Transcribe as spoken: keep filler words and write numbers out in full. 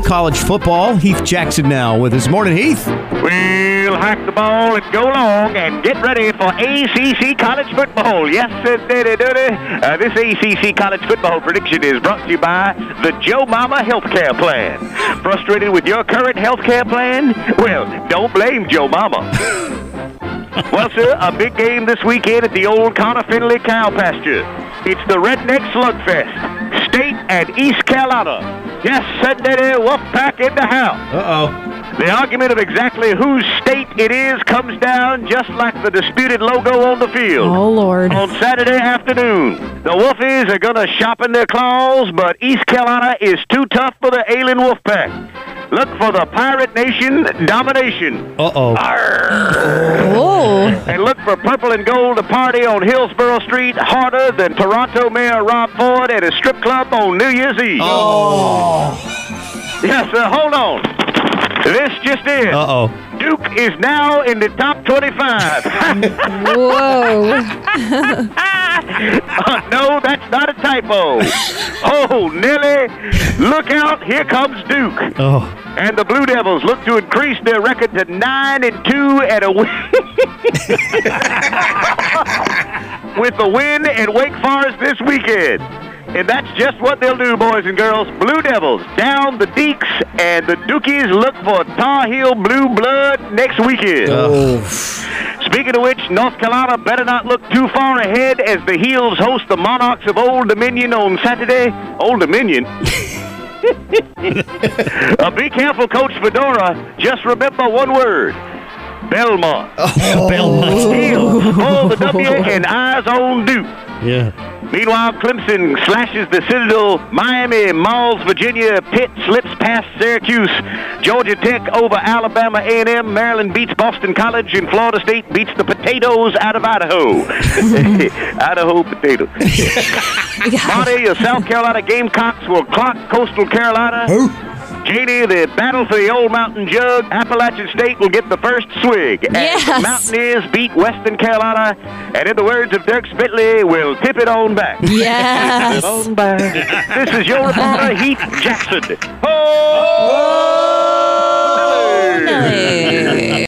college football. Heath Jackson now with us. Morning, Heath. We'll hack the ball and go long and get ready for A C C college football. Yes, indeedy doody. Uh, this A C C college football prediction is brought to you by the Joe Mama Healthcare Plan. Frustrated with your current healthcare plan? Well, don't blame Joe Mama. Well, sir, a big game this weekend at the old Connor Finley cow pasture. It's the Redneck Slugfest. State and East Carolina. Yes, indeedy, Wolfpack in the house. Uh-oh. The argument of exactly whose state it is comes down just like the disputed logo on the field. Oh, Lord. On Saturday afternoon, the Wolfies are going to sharpen their claws, but East Carolina is too tough for the ailing Wolfpack. Look for the Pirate Nation domination. Uh-oh. Oh. And look for purple and gold to party on Hillsborough Street harder than Toronto Mayor Rob Ford at a strip club on New Year's Eve. Oh. Yes, sir. Hold on. This just in. Uh-oh. Duke is now in the top twenty-five. Whoa. uh, no, that's not a typo. Oh, Nelly, look out. Here comes Duke. Oh. And the Blue Devils look to increase their record to nine and two at a win. With a win at Wake Forest this weekend. And that's just what they'll do, boys and girls. Blue Devils down the Deeks, and the Dukies look for Tar Heel blue blood next weekend. Oh. Speaking of which, North Carolina better not look too far ahead as the Heels host the Monarchs of Old Dominion on Saturday. Old Dominion? uh, be careful, Coach Fedora. Just remember one word. Belmont. Oh. Belmont. Heels, hold the W and eyes on Duke. Yeah. Meanwhile, Clemson slashes the Citadel. Miami mauls Virginia. Pitt slips past Syracuse. Georgia Tech over Alabama A and M. Maryland beats Boston College. And Florida State beats the potatoes out of Idaho. Idaho potatoes. Marty, your South Carolina Gamecocks will clock Coastal Carolina. Who? Janie, the battle for the Old Mountain Jug, Appalachian State will get the first swig. Yes. And the Mountaineers beat Western Carolina, and in the words of Dirk Spitley, we'll tip it on back. Yes. Tip it on back. This is your reporter, Heath Jackson. Oh! Nelly.